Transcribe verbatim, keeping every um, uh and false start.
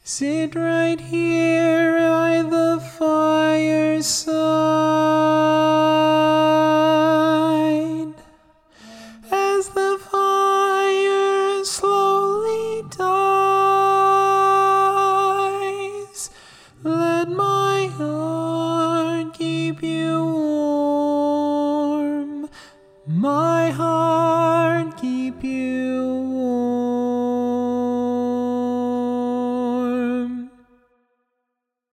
Sit right here by the fireside as the fire slowly dies. Let my heart keep you warm. My heart